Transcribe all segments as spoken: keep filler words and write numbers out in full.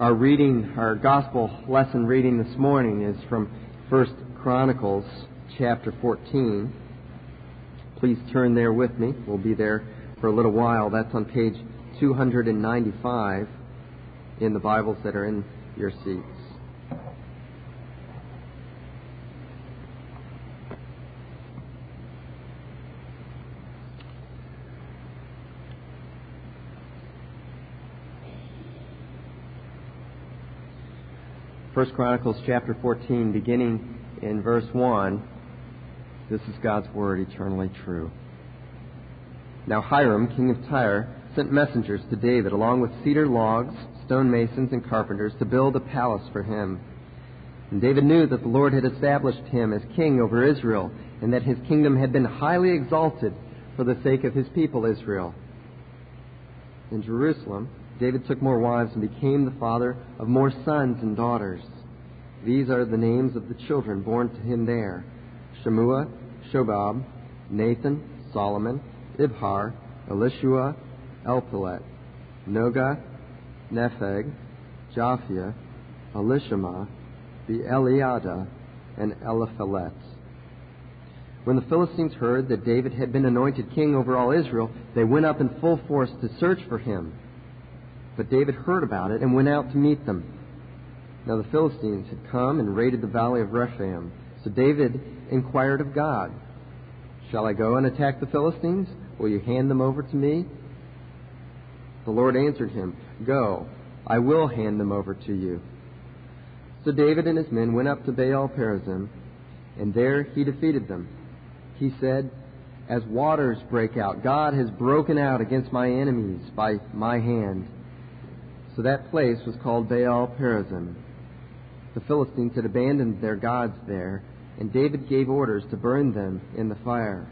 Our reading, our gospel lesson reading this morning is from First Chronicles chapter fourteen. Please turn there with me. We'll be there for a little while. That's on page two ninety-five in the Bibles that are in your seats. First Chronicles chapter fourteen, beginning in verse one. This is God's word, eternally true. Now Hiram, king of Tyre, sent messengers to David along with cedar logs, stonemasons, and carpenters to build a palace for him. And David knew that the Lord had established him as king over Israel, and that his kingdom had been highly exalted for the sake of his people Israel. In Jerusalem, David took more wives and became the father of more sons and daughters. These are the names of the children born to him there: Shemua, Shobab, Nathan, Solomon, Ibhar, Elishua, Elpelet, Noga, Nepheg, Japhia, Elishama, the Eliada, and Eliphalet. When the Philistines heard that David had been anointed king over all Israel, they went up in full force to search for him. But David heard about it and went out to meet them. Now the Philistines had come and raided the valley of Rephaim. So David inquired of God, "Shall I go and attack the Philistines? Will you hand them over to me?" The Lord answered him, "Go, I will hand them over to you." So David and his men went up to Baal Perazim, and there he defeated them. He said, "As waters break out, God has broken out against my enemies by my hand." So that place was called Baal Perazim. The Philistines had abandoned their gods there, and David gave orders to burn them in the fire.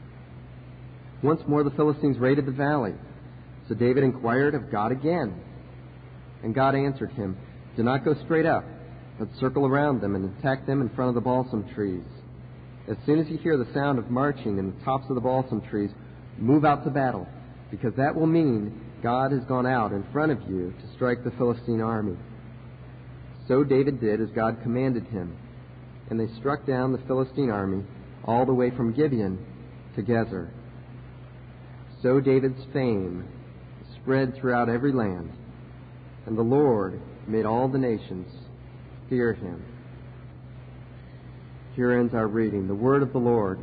Once more the Philistines raided the valley. So David inquired of God again. And God answered him, "Do not go straight up, but circle around them and attack them in front of the balsam trees. As soon as you hear the sound of marching in the tops of the balsam trees, move out to battle, because that will mean God has gone out in front of you to strike the Philistine army." So David did as God commanded him, and they struck down the Philistine army all the way from Gibeon to Gezer. So David's fame spread throughout every land, and the Lord made all the nations fear him. Here ends our reading, the word of the Lord.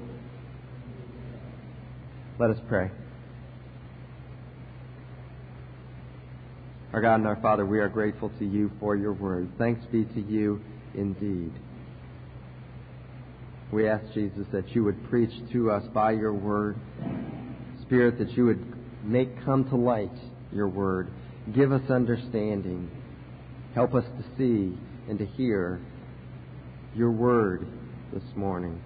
Let us pray. Our God and our Father, we are grateful to you for your word. Thanks be to you indeed. We ask, Jesus, that you would preach to us by your word. Spirit, that you would make come to light your word. Give us understanding. Help us to see and to hear your word this morning.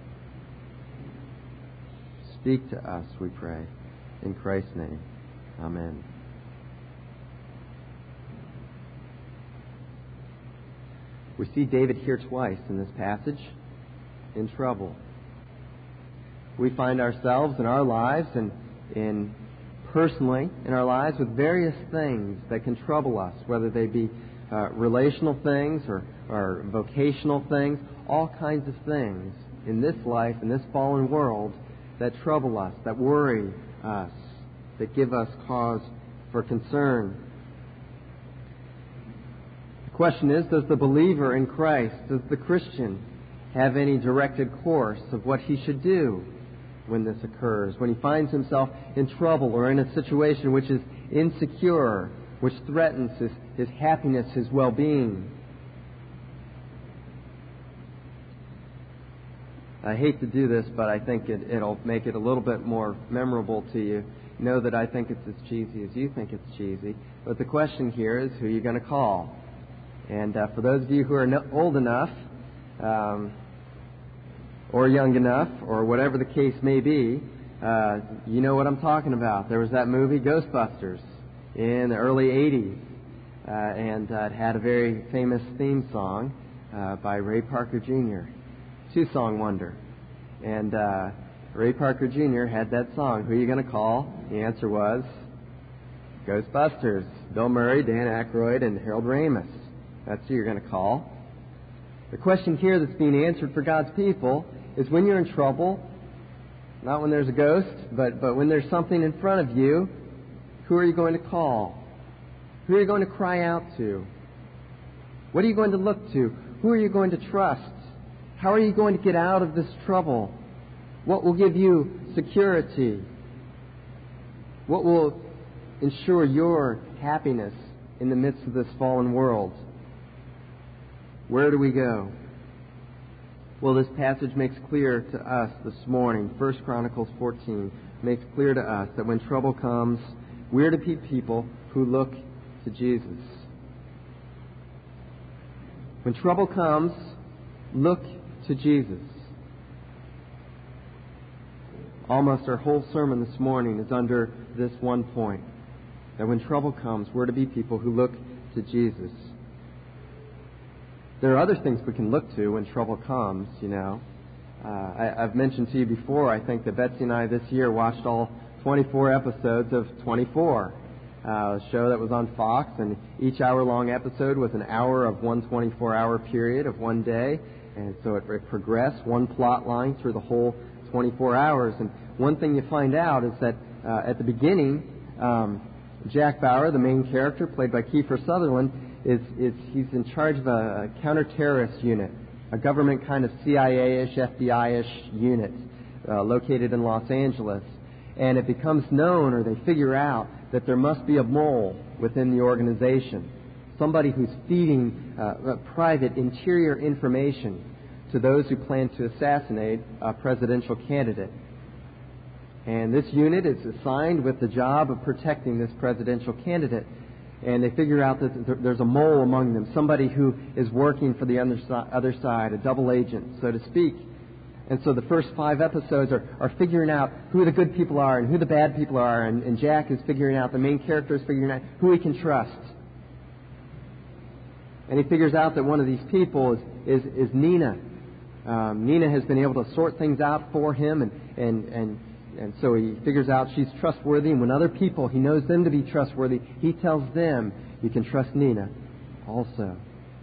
Speak to us, we pray. In Christ's name, amen. We see David here twice in this passage in trouble. We find ourselves in our lives and in personally in our lives with various things that can trouble us, whether they be uh, relational things or, or vocational things, all kinds of things in this life, in this fallen world, that trouble us, that worry us, that give us cause for concern. The question is, does the believer in Christ, does the Christian, have any directed course of what he should do when this occurs, when he finds himself in trouble or in a situation which is insecure, which threatens his, his happiness, his well-being? I hate to do this, but I think it, it'll make it a little bit more memorable to you. Know that I think it's as cheesy as you think it's cheesy. But the question here is, who are you going to call? And uh, for those of you who are no, old enough, um, or young enough, or whatever the case may be, uh, you know what I'm talking about. There was that movie Ghostbusters in the early eighties, uh, and uh, it had a very famous theme song uh, by Ray Parker Junior Two-song wonder. And uh, Ray Parker Junior had that song, "Who are you going to call?" The answer was Ghostbusters. Bill Murray, Dan Aykroyd, and Harold Ramis. That's who you're going to call. The question here that's being answered for God's people is when you're in trouble, not when there's a ghost, but, but when there's something in front of you, who are you going to call? Who are you going to cry out to? What are you going to look to? Who are you going to trust? How are you going to get out of this trouble? What will give you security? What will ensure your happiness in the midst of this fallen world? Where do we go? Well, this passage makes clear to us this morning, First Chronicles fourteen makes clear to us that when trouble comes, we're to be people who look to Jesus. When trouble comes, look to Jesus. Almost our whole sermon this morning is under this one point, that when trouble comes, we're to be people who look to Jesus. There are other things we can look to when trouble comes, you know. Uh, I, I've mentioned to you before, I think that Betsy and I this year watched all twenty-four episodes of twenty-four, uh, a show that was on Fox, and each hour-long episode was an hour of one twenty-four hour period of one day, and so it, it progressed one plot line through the whole twenty-four hours. And one thing you find out is that uh, at the beginning, um, Jack Bauer, the main character, played by Kiefer Sutherland, is, is he's in charge of a, a counter-terrorist unit, a government kind of C I A-ish, F B I-ish unit uh, located in Los Angeles. And it becomes known, or they figure out, that there must be a mole within the organization, somebody who's feeding uh, private interior information to those who plan to assassinate a presidential candidate. And this unit is assigned with the job of protecting this presidential candidate. And they figure out that there's a mole among them, somebody who is working for the other side, a double agent, so to speak. And so the first five episodes are, are figuring out who the good people are and who the bad people are. And, and Jack is figuring out, the main character is figuring out who he can trust. And he figures out that one of these people is, is, is Nina. Um, Nina has been able to sort things out for him, and, and, and, and so he figures out she's trustworthy. And when other people, he knows them to be trustworthy, he tells them, you can trust Nina also.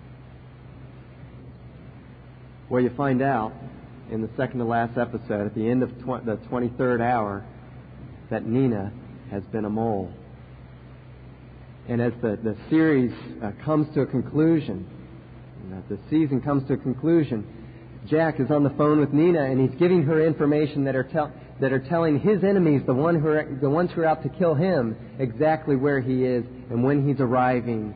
Well, you find out in the second to last episode, at the end of tw- the twenty-third hour, that Nina has been a mole. And as the, the series uh, comes to a conclusion, and the season comes to a conclusion, Jack is on the phone with Nina, and he's giving her information that are, tell, that are telling his enemies, the, one who are, the ones who are out to kill him, exactly where he is and when he's arriving.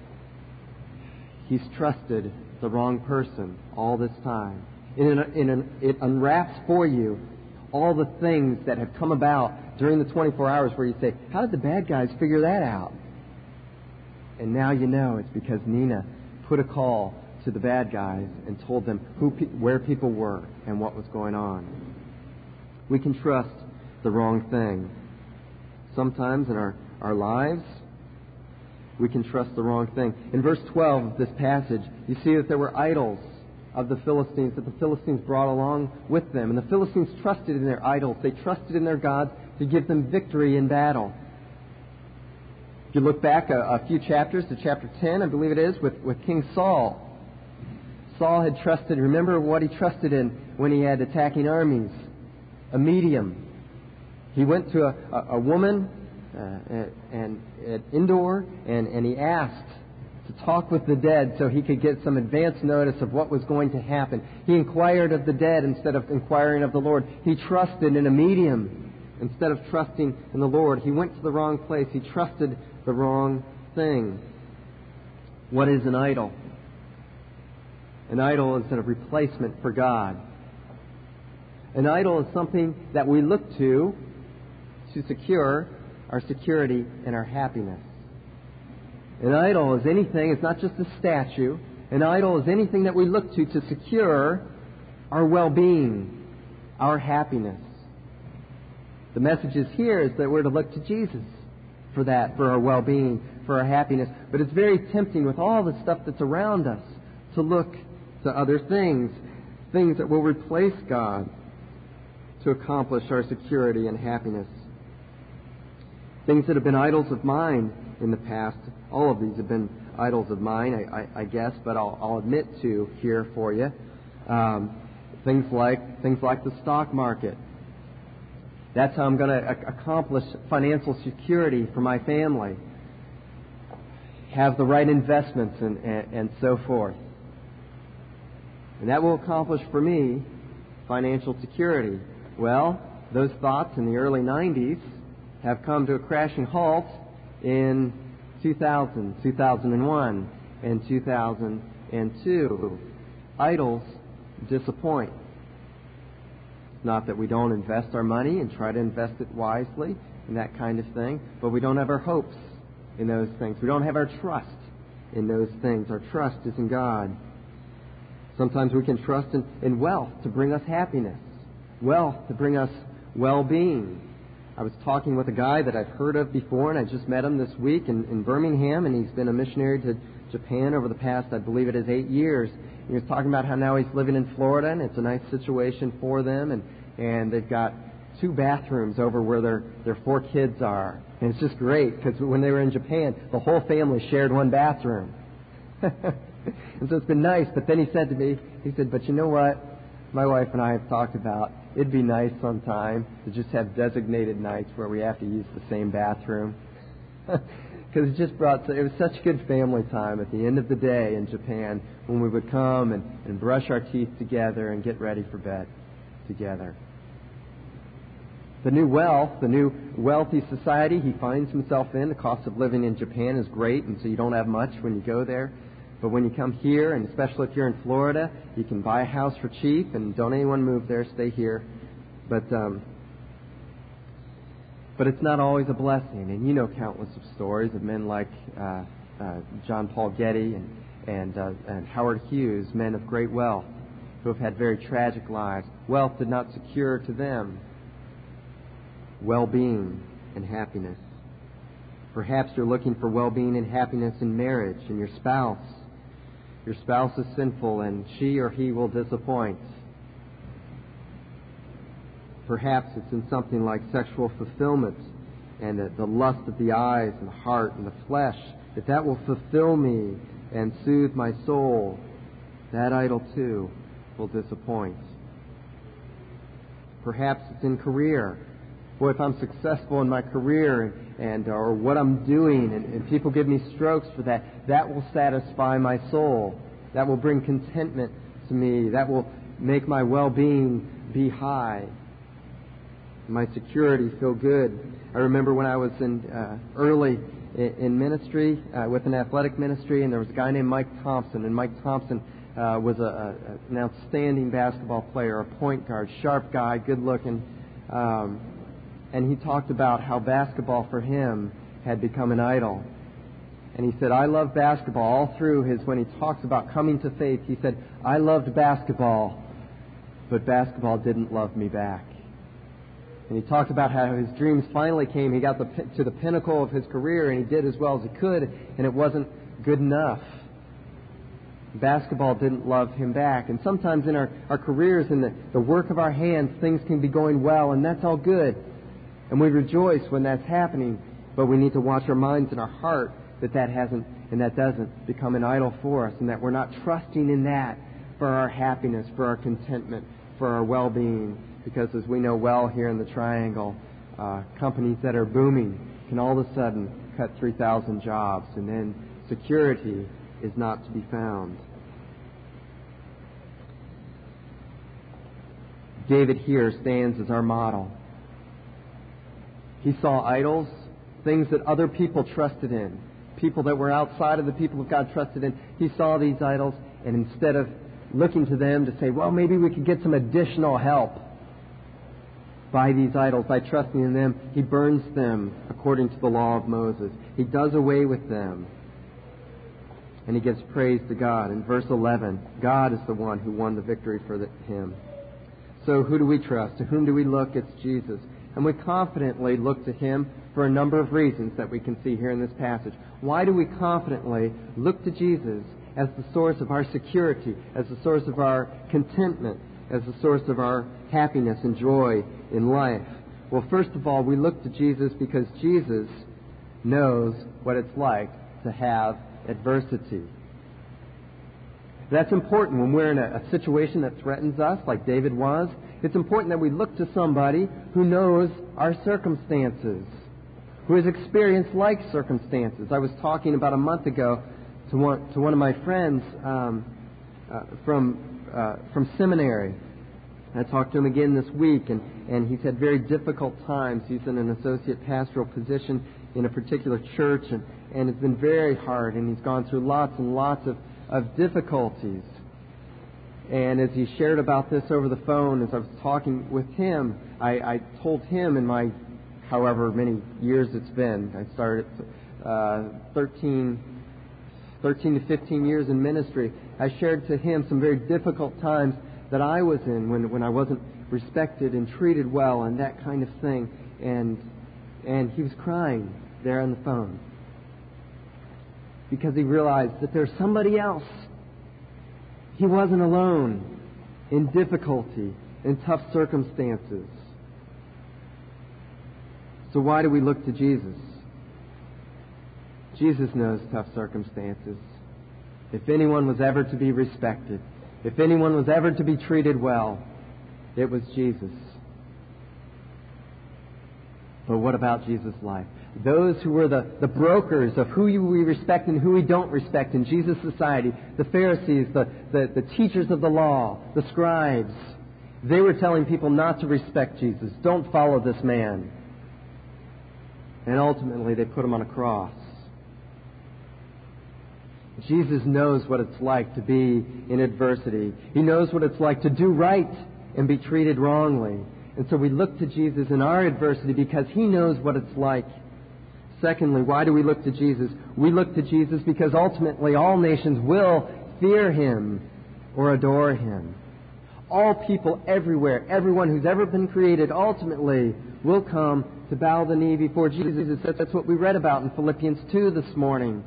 He's trusted the wrong person all this time. In an, in an, it unwraps for you all the things that have come about during the twenty-four hours where you say, how did the bad guys figure that out? And now you know it's because Nina put a call to the bad guys and told them who, where people were and what was going on. We can trust the wrong thing. Sometimes in our, our lives, we can trust the wrong thing. In verse twelve of this passage, you see that there were idols of the Philistines that the Philistines brought along with them. And the Philistines trusted in their idols. They trusted in their gods to give them victory in battle. If you look back a, a few chapters to chapter ten, I believe it is, with, with King Saul. Saul had trusted, remember what he trusted in when he had attacking armies? A medium. He went to a, a, a woman uh, and at Endor, and, and he asked to talk with the dead so he could get some advance notice of what was going to happen. He inquired of the dead instead of inquiring of the Lord. He trusted in a medium instead of trusting in the Lord. He went to the wrong place. He trusted the wrong thing. What is an idol? An idol is a replacement for God. An idol is something that we look to to secure our security and our happiness. An idol is anything, it's not just a statue. An idol is anything that we look to to secure our well-being, our happiness. The message is here is that we're to look to Jesus for that, for our well-being, for our happiness. But it's very tempting with all the stuff that's around us to look to other things, things that will replace God to accomplish our security and happiness. Things that have been idols of mine in the past, all of these have been idols of mine, I, I, I guess, but I'll, I'll admit to here for you. Um, things like things like the stock market. That's how I'm going to a- accomplish financial security for my family. Have the right investments and, and, and so forth. And that will accomplish for me financial security. Well, those thoughts in the early nineties have come to a crashing halt in two thousand, two thousand one, and two thousand two. Idols disappoint. Not that we don't invest our money and try to invest it wisely and that kind of thing, but we don't have our hopes in those things. We don't have our trust in those things. Our trust is in God. Sometimes we can trust in, in wealth to bring us happiness, wealth to bring us well-being. I was talking with a guy that I've heard of before, and I just met him this week in, in Birmingham, and he's been a missionary to Japan over the past, I believe it is, eight years. He was talking about how now he's living in Florida, and it's a nice situation for them, and, and they've got two bathrooms over where their, their four kids are. And it's just great, because when they were in Japan, the whole family shared one bathroom. And so it's been nice, but then he said to me, he said, but you know what? My wife and I have talked about it'd be nice sometime to just have designated nights where we have to use the same bathroom. Because it just brought, it was such good family time at the end of the day in Japan when we would come and, and brush our teeth together and get ready for bed together. The new wealth, the new wealthy society he finds himself in, the cost of living in Japan is great, and so you don't have much when you go there. But when you come here, and especially if you're in Florida, you can buy a house for cheap, and don't anyone move there, stay here. But um, but it's not always a blessing, and you know countless of stories of men like uh, uh, John Paul Getty and and, uh, and Howard Hughes, men of great wealth, who have had very tragic lives. Wealth did not secure to them well-being and happiness. Perhaps you're looking for well-being and happiness in marriage, in your spouse. Your spouse is sinful and she or he will disappoint. Perhaps it's in something like sexual fulfillment and the, the lust of the eyes and the heart and the flesh. If that will fulfill me and soothe my soul, that idol too will disappoint. Perhaps it's in career. Boy, if I'm successful in my career and, and or what I'm doing, and, and people give me strokes for that, that will satisfy my soul. That will bring contentment to me. That will make my well-being be high. My security feel good. I remember when I was in uh, early in, in ministry uh, with an athletic ministry, and there was a guy named Mike Thompson, and Mike Thompson uh, was a, a, an outstanding basketball player, a point guard, sharp guy, good-looking. Um, And he talked about how basketball for him had become an idol. And he said, I love basketball. All through his, when he talks about coming to faith, he said, I loved basketball, but basketball didn't love me back. And he talked about how his dreams finally came. He got the, to the pinnacle of his career, and he did as well as he could, and it wasn't good enough. Basketball didn't love him back. And sometimes in our, our careers, in the, the work of our hands, things can be going well, and that's all good. And we rejoice when that's happening, but we need to watch our minds and our heart that that hasn't and that doesn't become an idol for us, and that we're not trusting in that for our happiness, for our contentment, for our well-being. Because as we know well here in the Triangle, uh, companies that are booming can all of a sudden cut three thousand jobs, and then security is not to be found. David here stands as our model. He saw idols, things that other people trusted in, people that were outside of the people of God trusted in. He saw these idols, and instead of looking to them to say, well, maybe we could get some additional help by these idols, by trusting in them, he burns them according to the law of Moses. He does away with them, and he gives praise to God. In verse eleven, God is the one who won the victory for the, him. So who do we trust? To whom do we look? It's Jesus. And we confidently look to Him for a number of reasons that we can see here in this passage. Why do we confidently look to Jesus as the source of our security, as the source of our contentment, as the source of our happiness and joy in life? Well, first of all, we look to Jesus because Jesus knows what it's like to have adversity. That's important when we're in a, a situation that threatens us, like David was. It's important that we look to somebody who knows our circumstances, who has experienced like circumstances. I was talking about a month ago to one, to one of my friends um, uh, from uh, from seminary. I talked to him again this week, and, and he's had very difficult times. He's in an associate pastoral position in a particular church, and, and it's been very hard, and he's gone through lots and lots of, of difficulties. And as he shared about this over the phone, as I was talking with him, I, I told him in my however many years it's been, I started uh, thirteen, thirteen to fifteen years in ministry, I shared to him some very difficult times that I was in when, when I wasn't respected and treated well and that kind of thing. And and he was crying there on the phone because he realized that there's somebody else. He wasn't alone in difficulty, in tough circumstances. So why do we look to Jesus? Jesus knows tough circumstances. If anyone was ever to be respected, if anyone was ever to be treated well, it was Jesus. But what about Jesus' life? Those who were the, the brokers of who we respect and who we don't respect in Jesus' society, the Pharisees, the, the, the teachers of the law, the scribes, they were telling people not to respect Jesus. Don't follow this man. And ultimately they put him on a cross. Jesus knows what it's like to be in adversity. He knows what it's like to do right and be treated wrongly. And so we look to Jesus in our adversity because He knows what it's like. Secondly, why do we look to Jesus? We look to Jesus because ultimately all nations will fear Him or adore Him. All people everywhere, everyone who's ever been created, ultimately will come to bow the knee before Jesus. That's what we read about in Philippians two this morning.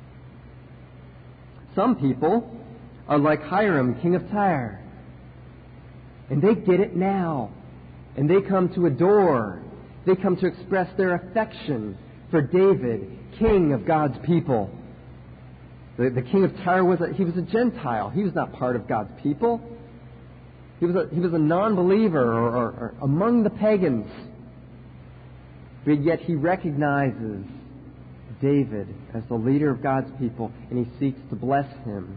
Some people are like Hiram, king of Tyre. And they get it now. And they come to adore. They come to express their affection for David, king of God's people. The, the king of Tyre was a, he was a Gentile. He was not part of God's people. He was a, he was a non-believer or, or, or among the pagans. But yet he recognizes David as the leader of God's people, and he seeks to bless him.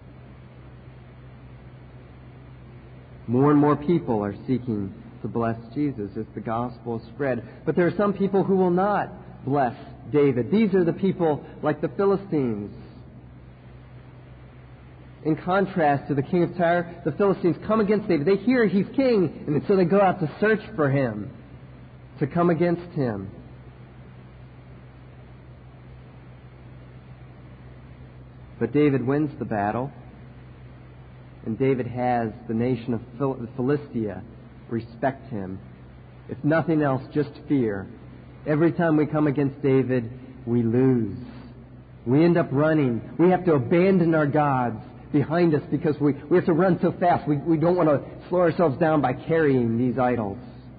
More and more people are seeking to bless Jesus as the gospel is spread. But there are some people who will not bless David. These are the people like the Philistines. In contrast to the king of Tyre, the Philistines come against David. They hear he's king, and so they go out to search for him, to come against him. But David wins the battle, and David has the nation of Phil- Philistia respect him. If nothing else, just fear. Every time we come against David, we lose. We end up running. We have to abandon our gods behind us because we, we have to run so fast. We, we don't want to slow ourselves down by carrying these idols.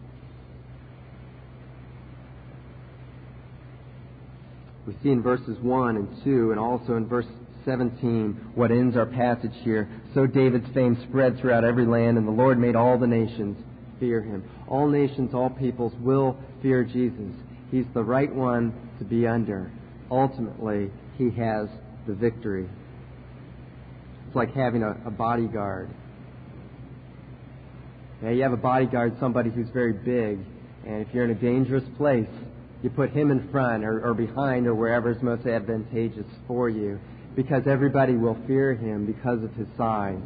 We see in verses one and two and also in verse seventeen what ends our passage here. So David's fame spread throughout every land, and the Lord made all the nations fear Him. All nations, all peoples will fear Jesus. He's the right one to be under. Ultimately, He has the victory. It's like having a, a bodyguard. Yeah, you have a bodyguard, somebody who's very big, and if you're in a dangerous place, you put him in front or, or behind or wherever is most advantageous for you, because everybody will fear him because of his size.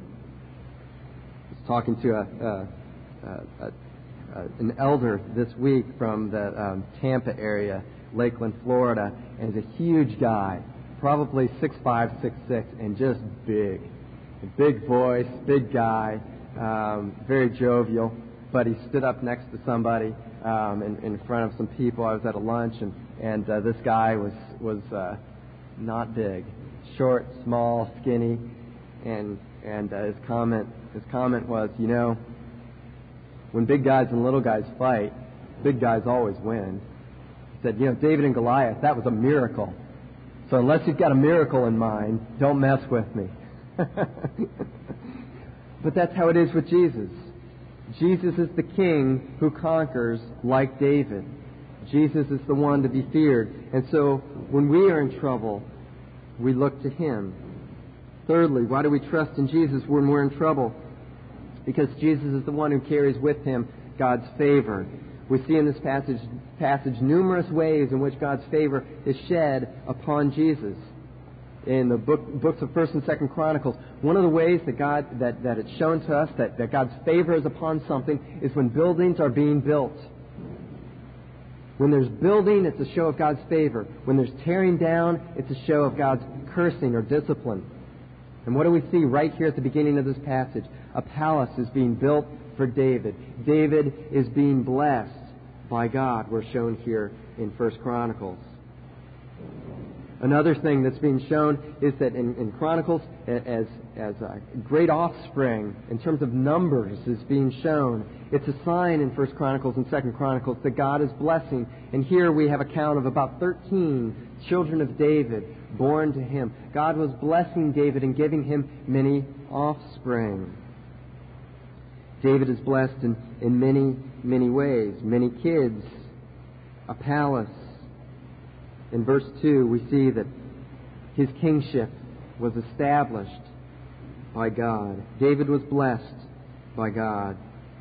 I was talking to a, a, a, a an elder this week from the um, Tampa area, Lakeland, Florida, and he's a huge guy, probably six five, six six, and just big. A big voice, big guy, um, very jovial. But he stood up next to somebody um, in, in front of some people. I was at a lunch, and, and uh, this guy was, was uh, not big. Short, small, skinny, and and uh, his comment his comment was, you know, when big guys and little guys fight, big guys always win. He said, you know, David and Goliath, that was a miracle. So unless you've got a miracle in mind, don't mess with me. But that's how it is with Jesus. Jesus is the King who conquers like David. Jesus is the one to be feared. And so when we are in trouble, we look to Him. Thirdly, why do we trust in Jesus when we're in trouble? Because Jesus is the one who carries with Him God's favor. We see in this passage, passage numerous ways in which God's favor is shed upon Jesus. In the book, books of First and Second Chronicles, one of the ways that God that, that it's shown to us that, that God's favor is upon something is when buildings are being built. When there's building, it's a show of God's favor. When there's tearing down, it's a show of God's cursing or discipline. And what do we see right here at the beginning of this passage? A palace is being built for David. David is being blessed by God. We're shown here in First Chronicles. Another thing that's being shown is that in, in Chronicles, as, as a great offspring, in terms of numbers, is being shown. It's a sign in First Chronicles and Second Chronicles that God is blessing. And here we have a count of about thirteen children of David born to him. God was blessing David and giving him many offspring. David is blessed in, in many, many ways. Many kids, a palace. In verse two, we see that his kingship was established by God. David was blessed by God.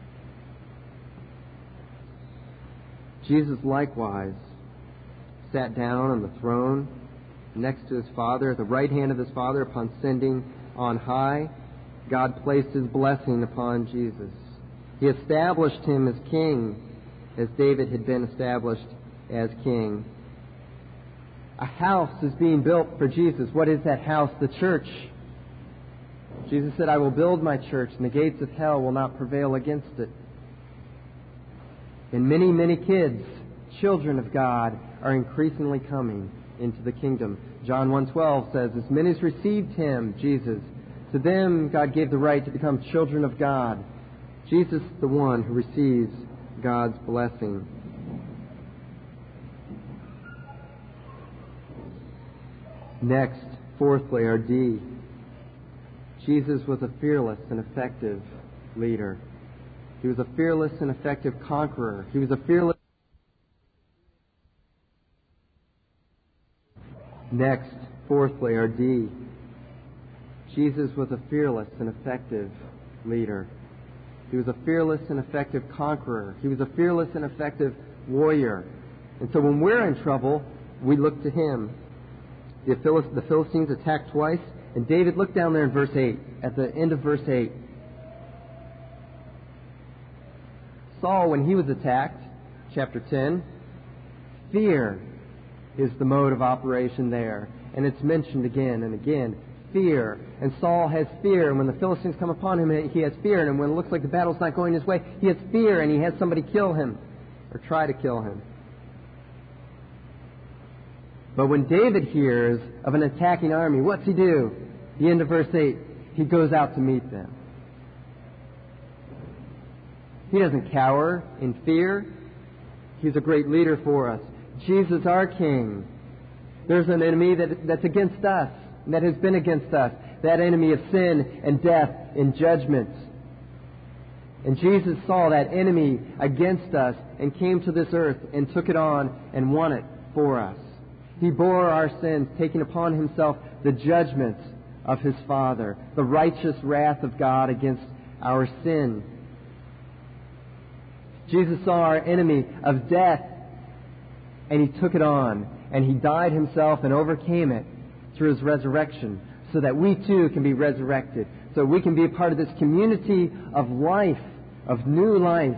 Jesus likewise sat down on the throne next to his Father, at the right hand of his Father, upon ascending on high. God placed His blessing upon Jesus. He established Him as king, as David had been established as king. A house is being built for Jesus. What is that house? The church. Jesus said, I will build my church, and the gates of hell will not prevail against it. And many, many kids, children of God, are increasingly coming into the kingdom. John one twelve says, as many as received Him, Jesus, to them God gave the right to become children of God. Jesus is the one who receives God's blessing. Next, fourthly, our D. Jesus was a fearless and effective leader. He was a fearless and effective conqueror. He was a fearless... Next, fourthly, our D. Jesus was a fearless and effective leader. He was a fearless and effective conqueror. He was a fearless and effective warrior. And so when we're in trouble, we look to Him. The Philistines attacked twice, and David, looked down there in verse eight, at the end of verse eight. Saul, when he was attacked, chapter ten, fear is the mode of operation there. And it's mentioned again and again. Fear. And Saul has fear. And when the Philistines come upon him, he has fear. And when it looks like the battle's not going his way, he has fear and he has somebody kill him or try to kill him. But when David hears of an attacking army, what's he do? The end of verse eight, he goes out to meet them. He doesn't cower in fear. He's a great leader for us. Jesus, our King. There's an enemy that, that's against us, that has been against us. That enemy of sin and death and judgment. And Jesus saw that enemy against us and came to this earth and took it on and won it for us. He bore our sins, taking upon Himself the judgment of His Father, the righteous wrath of God against our sin. Jesus saw our enemy of death, and He took it on, and He died Himself and overcame it through His resurrection, so that we too can be resurrected, so we can be a part of this community of life, of new life.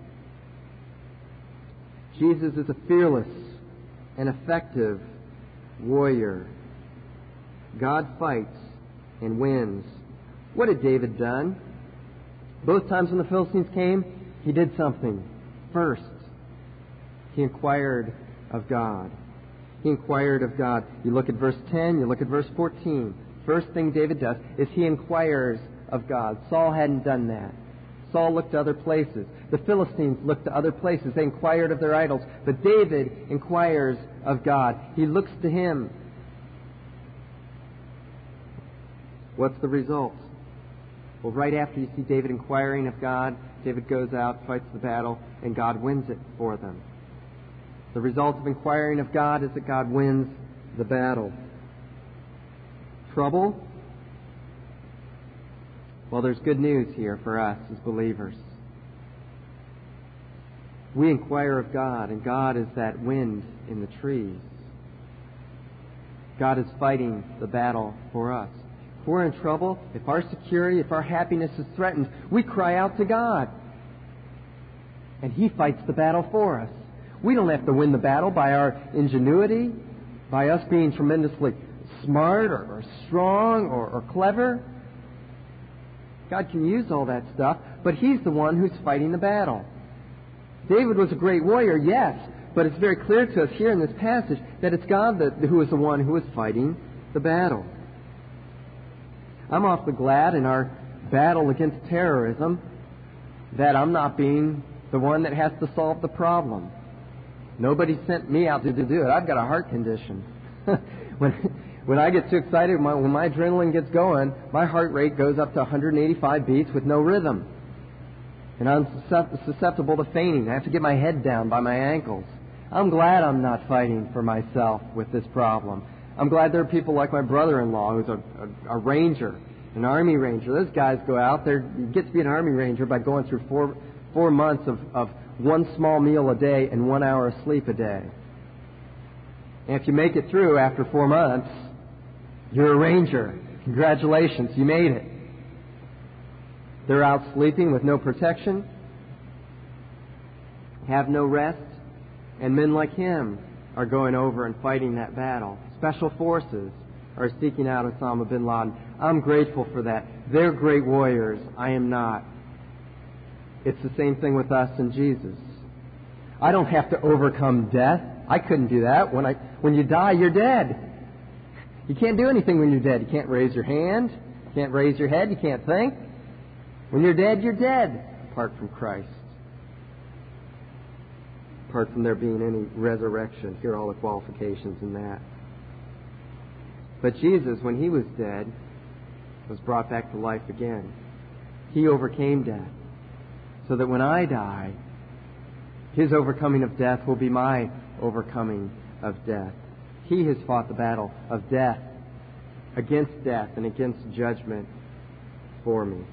Jesus is a fearless and effective warrior. God fights and wins. What had David done? Both times when the Philistines came, he did something. First, he inquired of God. He inquired of God. You look at verse ten, you look at verse fourteen. First thing David does is he inquires of God. Saul hadn't done that. Saul looked to other places. The Philistines looked to other places. They inquired of their idols. But David inquires of God. He looks to Him. What's the result? Well, right after you see David inquiring of God, David goes out, fights the battle, and God wins it for them. The result of inquiring of God is that God wins the battle. Trouble? Well, there's good news here for us as believers. We inquire of God, and God is that wind in the trees. God is fighting the battle for us. If we're in trouble, if our security, if our happiness is threatened, we cry out to God. And He fights the battle for us. We don't have to win the battle by our ingenuity, by us being tremendously smart or, or strong or, or clever. God can use all that stuff, but He's the one who's fighting the battle. David was a great warrior, yes, but it's very clear to us here in this passage that it's God that, who is the one who is fighting the battle. I'm awfully glad in our battle against terrorism that I'm not being the one that has to solve the problem. Nobody sent me out to do it. I've got a heart condition. when when I get too excited, my, when my adrenaline gets going, my heart rate goes up to one hundred eighty-five beats with no rhythm. And I'm susceptible to fainting. I have to get my head down by my ankles. I'm glad I'm not fighting for myself with this problem. I'm glad there are people like my brother-in-law, who's a, a, a ranger, an Army Ranger. Those guys go out there. You get to be an Army Ranger by going through four four months of, of one small meal a day and one hour of sleep a day. And if you make it through after four months, you're a Ranger. Congratulations, you made it. They're out sleeping with no protection, have no rest, and men like him are going over and fighting that battle. Special forces are seeking out Osama bin Laden. I'm grateful for that. They're great warriors. I am not. It's the same thing with us and Jesus. I don't have to overcome death. I couldn't do that. When I when you die, you're dead. You can't do anything when you're dead. You can't raise your hand. You can't raise your head. You can't think. When you're dead, you're dead, apart from Christ. Apart from there being any resurrection. Here are all the qualifications in that. But Jesus, when He was dead, was brought back to life again. He overcame death. So that when I die, His overcoming of death will be my overcoming of death. He has fought the battle of death, against death and against judgment for me.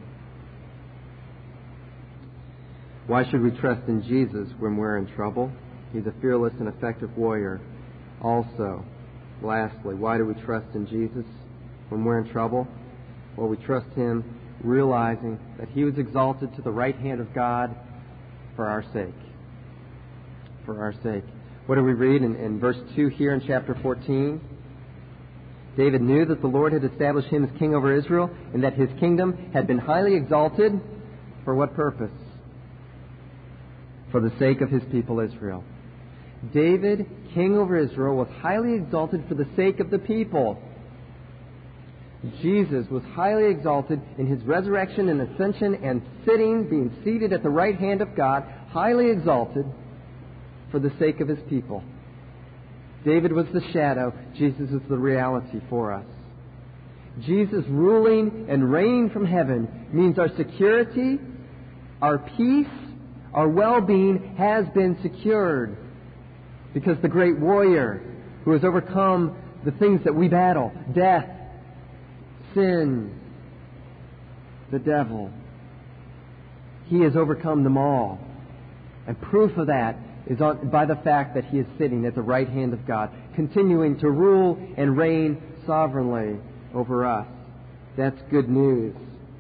Why should we trust in Jesus when we're in trouble? He's a fearless and effective warrior. Also, lastly, why do we trust in Jesus when we're in trouble? Well, we trust Him realizing that He was exalted to the right hand of God for our sake. For our sake. What do we read in, in verse two here in chapter fourteen? David knew that the Lord had established him as king over Israel and that His kingdom had been highly exalted. For what purpose? For the sake of His people Israel. David, king over Israel, was highly exalted for the sake of the people. Jesus was highly exalted in His resurrection and ascension and sitting, being seated at the right hand of God, highly exalted for the sake of His people. David was the shadow. Jesus is the reality for us. Jesus ruling and reigning from heaven means our security, our peace, our well-being has been secured. Because the great warrior who has overcome the things that we battle, death, sin, the devil, He has overcome them all. And proof of that is on, by the fact that He is sitting at the right hand of God, continuing to rule and reign sovereignly over us. That's good news.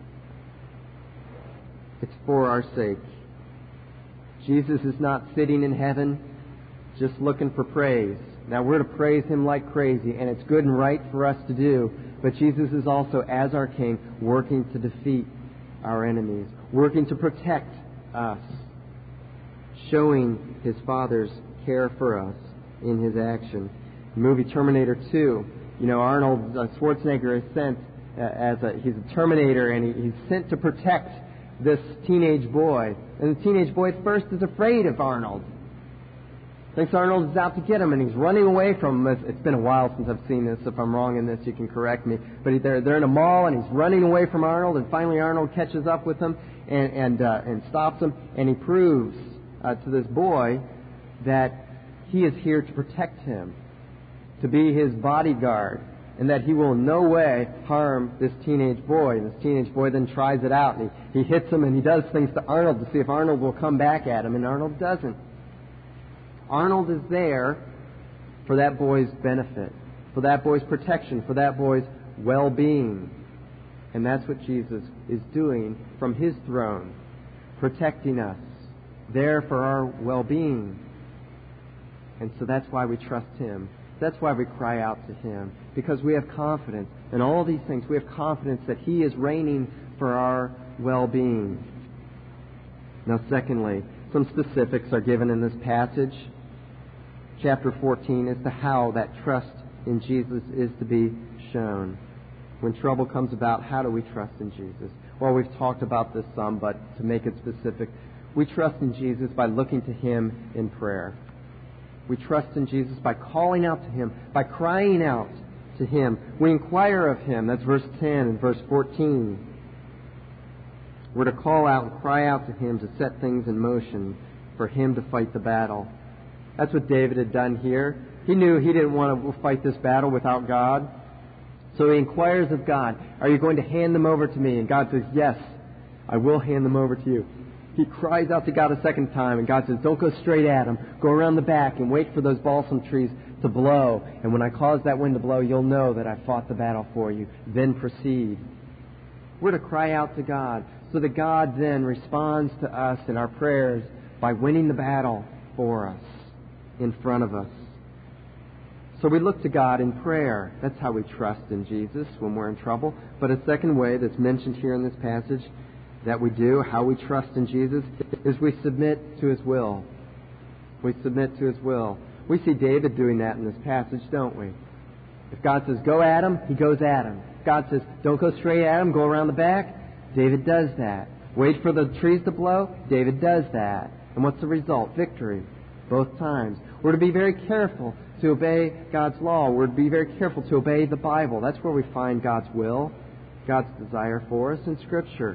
It's for our sake. Jesus is not sitting in heaven just looking for praise. Now, we're to praise Him like crazy, and it's good and right for us to do. But Jesus is also, as our King, working to defeat our enemies, working to protect us, showing His Father's care for us in His action. The movie Terminator two, you know, Arnold uh, Schwarzenegger is sent uh, as a, he's a Terminator, and he, he's sent to protect this teenage boy. And the teenage boy at first is afraid of Arnold. thinks Arnold is out to get him, and he's running away from him. It's been a while since I've seen this. If I'm wrong in this, you can correct me. But they're, they're in a mall, and he's running away from Arnold, and finally Arnold catches up with him and, and, uh, and stops him, and he proves uh, to this boy that he is here to protect him, to be his bodyguard, and that he will in no way harm this teenage boy. And this teenage boy then tries it out, and he, he hits him, and he does things to Arnold to see if Arnold will come back at him, and Arnold doesn't. Arnold is there for that boy's benefit, for that boy's protection, for that boy's well-being. And that's what Jesus is doing from His throne, protecting us, there for our well-being. And so that's why we trust Him. That's why we cry out to Him, because we have confidence in all these things. We have confidence that He is reigning for our well-being. Now, secondly, some specifics are given in this passage. Chapter fourteen is to how that trust in Jesus is to be shown. When trouble comes about, how do we trust in Jesus? Well, we've talked about this some, but to make it specific, we trust in Jesus by looking to Him in prayer. We trust in Jesus by calling out to Him, by crying out to Him. We inquire of Him. That's verse ten and verse fourteen. We're to call out and cry out to Him to set things in motion for Him to fight the battle. That's what David had done here. He knew he didn't want to fight this battle without God. So he inquires of God, are you going to hand them over to me? And God says, yes, I will hand them over to you. He cries out to God a second time, and God says, don't go straight at them. Go around the back and wait for those balsam trees to blow. And when I cause that wind to blow, you'll know that I fought the battle for you. Then proceed. We're to cry out to God so that God then responds to us in our prayers by winning the battle for us, in front of us. So we look to God in prayer. That's how we trust in Jesus when we're in trouble. But a second way that's mentioned here in this passage that we do, how we trust in Jesus, is we submit to His will. We submit to His will. We see David doing that in this passage, don't we? If God says, go at him, he goes at him. If God says, don't go straight at him, go around the back, David does that. Wait for the trees to blow, David does that. And what's the result? Victory. Both times. We're to be very careful to obey God's law. We're to be very careful to obey the Bible. That's where we find God's will, God's desire for us in Scripture.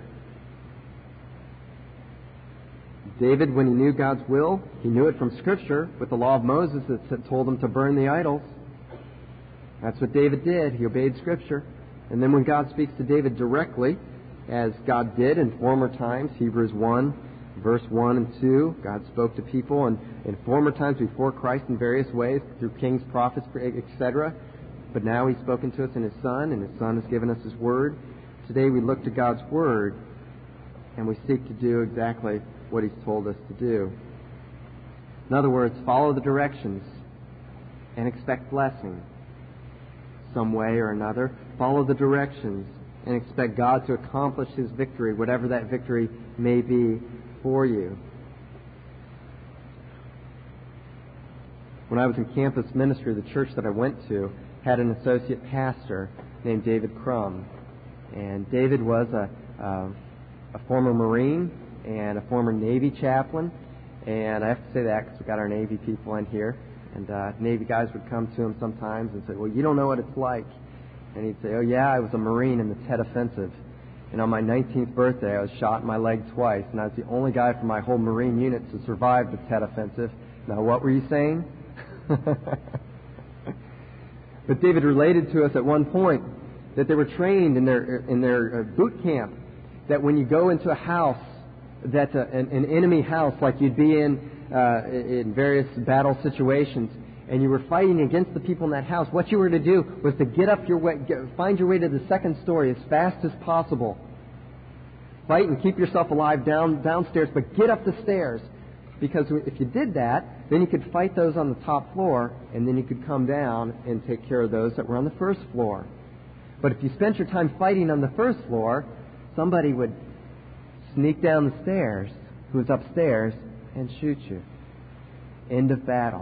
David, when he knew God's will, he knew it from Scripture with the law of Moses that told him to burn the idols. That's what David did. He obeyed Scripture. And then when God speaks to David directly, as God did in former times, Hebrews one, verse one and two, God spoke to people in, in former times before Christ in various ways, through kings, prophets, et cetera. But now He's spoken to us in His Son, and His Son has given us His Word. Today we look to God's Word, and we seek to do exactly what He's told us to do. In other words, follow the directions and expect blessing some way or another. Follow the directions and expect God to accomplish His victory, whatever that victory may be for you. When I was in campus ministry, the church that I went to had an associate pastor named David Crum. And David was a, a, a former Marine and a former Navy chaplain. And I have to say that because we've got our Navy people in here. And uh, Navy guys would come to him sometimes and say, well, you don't know what it's like. And he'd say, oh, yeah, I was a Marine in the Tet Offensive. And on my nineteenth birthday, I was shot in my leg twice. And I was the only guy from my whole Marine unit to survive the Tet Offensive. Now, what were you saying? But David related to us at one point that they were trained in their in their boot camp that when you go into a house that's a, an, an enemy house, like you'd be in uh, in various battle situations, and you were fighting against the people in that house, what you were to do was to get up your way, get, find your way to the second story as fast as possible. Fight and keep yourself alive down downstairs, but get up the stairs. Because if you did that, then you could fight those on the top floor, and then you could come down and take care of those that were on the first floor. But if you spent your time fighting on the first floor, somebody would sneak down the stairs, who's upstairs, and shoot you. End of battle.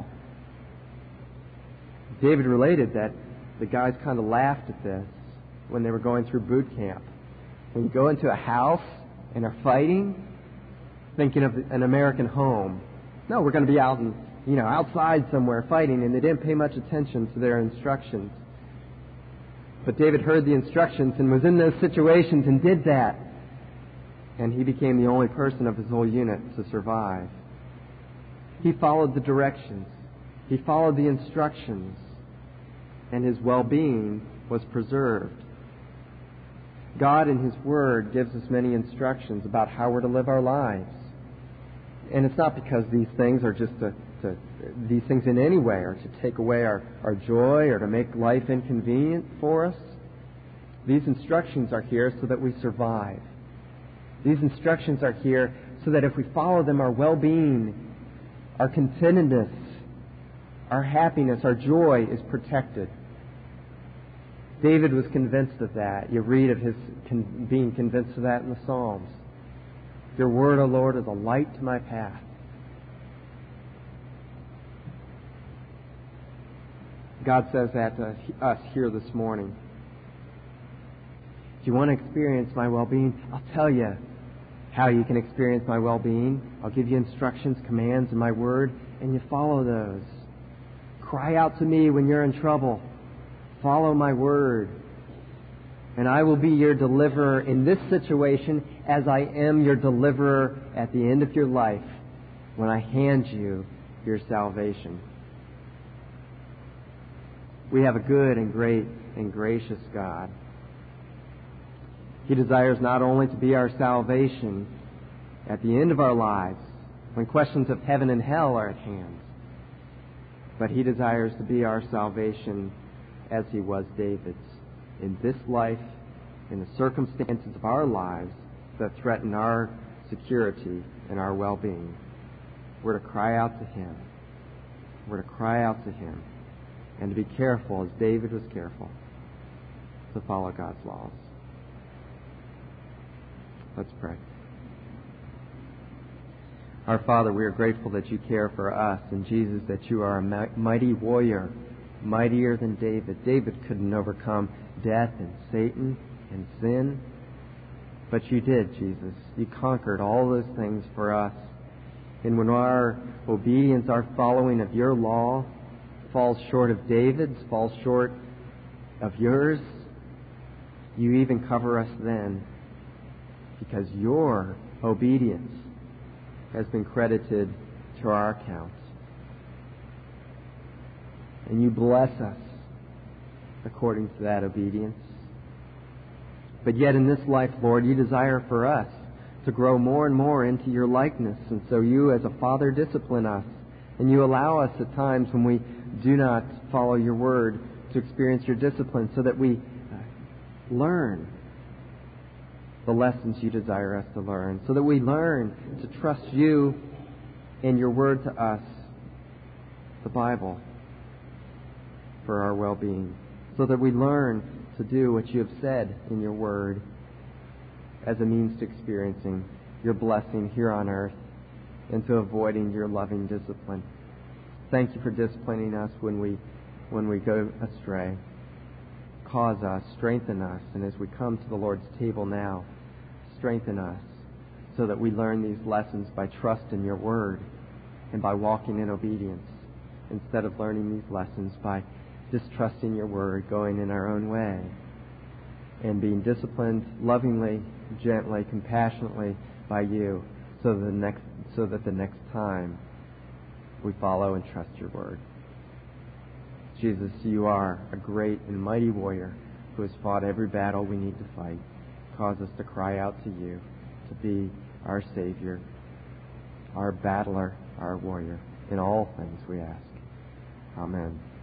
David related that the guys kind of laughed at this when they were going through boot camp. When you go into a house and are fighting, thinking of an American home. No, we're going to be out in you know, outside somewhere fighting, and they didn't pay much attention to their instructions. But David heard the instructions and was in those situations and did that. And he became the only person of his whole unit to survive. He followed the directions. He followed the instructions. And his well-being was preserved. God in His Word gives us many instructions about how we're to live our lives. And it's not because these things are just to, to these things in any way are to take away our, our joy or to make life inconvenient for us. These instructions are here so that we survive. These instructions are here so that if we follow them, our well-being, our contentedness, our happiness, our joy is protected. David was convinced of that. You read of his con- being convinced of that in the Psalms. Your word, O Lord, is a light to my path. God says that to us here this morning. If you want to experience my well-being, I'll tell you how you can experience my well-being. I'll give you instructions, commands in my word, and you follow those. Cry out to me when you're in trouble. Follow my word. And I will be your deliverer in this situation as I am your deliverer at the end of your life when I hand you your salvation. We have a good and great and gracious God. He desires not only to be our salvation at the end of our lives, when questions of heaven and hell are at hand, but He desires to be our salvation as He was David's, in this life, in the circumstances of our lives that threaten our security and our well-being. We're to cry out to Him. We're to cry out to Him and to be careful, as David was careful, to follow God's laws. Let's pray. Our Father, we are grateful that you care for us, and Jesus, that you are a mighty warrior, mightier than David. David couldn't overcome death and Satan and sin, but you did, Jesus. You conquered all those things for us. And when our obedience, our following of your law falls short of David's, falls short of yours, you even cover us then, because your obedience has been credited to our account. And you bless us according to that obedience. But yet in this life, Lord, you desire for us to grow more and more into your likeness. And so you, as a Father, discipline us. And you allow us at times when we do not follow your word to experience your discipline so that we learn the lessons you desire us to learn, so that we learn to trust you and your word to us, the Bible, for our well-being, so that we learn to do what you have said in your word as a means to experiencing your blessing here on earth and to avoiding your loving discipline. Thank you for disciplining us when we when we go astray. Cause us, strengthen us, and as we come to the Lord's table now, strengthen us so that we learn these lessons by trust in your word and by walking in obedience, instead of learning these lessons by distrusting your word, going in our own way, and being disciplined lovingly, gently, compassionately by you, so that the next, so that the next time we follow and trust your word. Jesus, you are a great and mighty warrior who has fought every battle we need to fight. Cause us to cry out to you, to be our Savior, our battler, our warrior. In all things we ask. Amen.